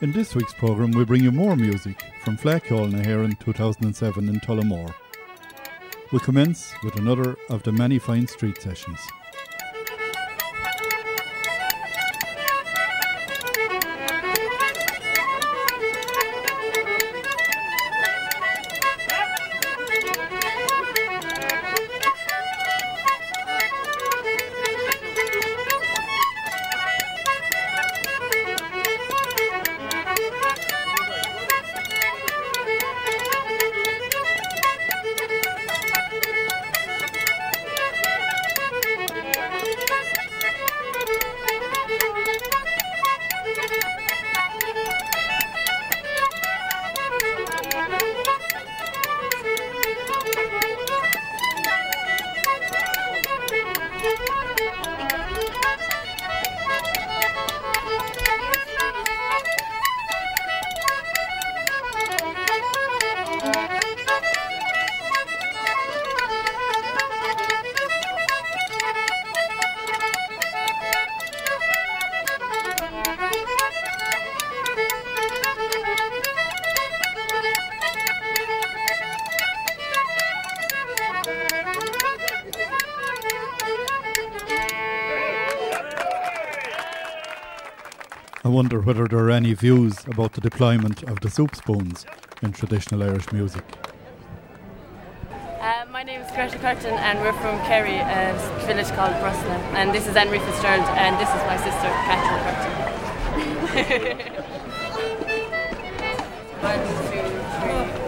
In this week's programme, we bring you more music from Fleadh na HÉireann 2007 in Tullamore. We commence with another of the many fine street sessions. I wonder whether there are any views about the deployment of the soup spoons in traditional Irish music. My name is Greta Curtin and we're from Kerry, a village called Brusna. And this is Anne-Marie Fitzgerald and this is my sister, Catherine Curtin. 1, 2, 3.